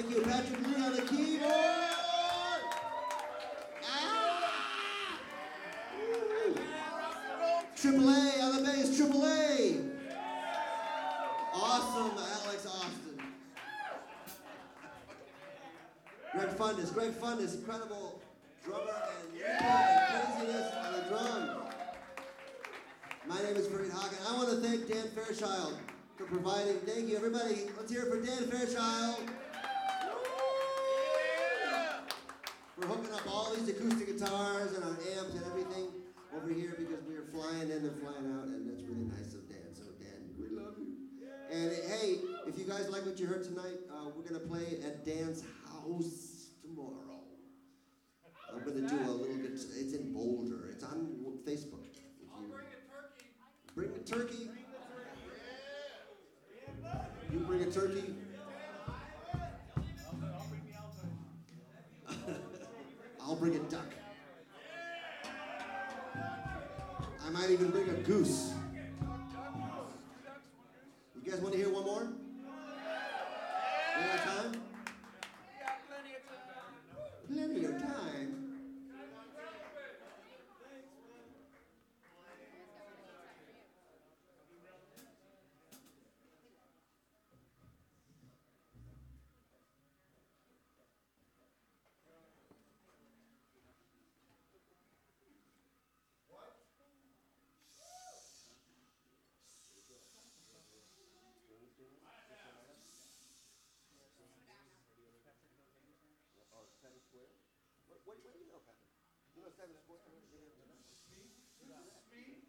Thank you, Patrick Lee on the keyboard. Triple A on the bass, Triple A. Awesome, Alex Austin. Greg Fundis, incredible drummer and craziness on the drums. My name is Fareed Haque. I want to thank Dan Fairchild for providing. Thank you, everybody. Let's hear it for Dan Fairchild. We're hooking up all these acoustic guitars and our amps and everything over here because we are flying in and flying out, and that's really nice of Dan. So Dan, we love you. And hey, if you guys like what you heard tonight, we're gonna play at Dan's house tomorrow. I'm gonna do a little bit. It's in Boulder. It's on Facebook. I'll bring a turkey. Bring a turkey. You bring a turkey. I'll bring a duck. I might even bring a goose. You guys want to hear one more? We got time? Plenty of time. What do you know, Patrick? You know Seven Square? Me?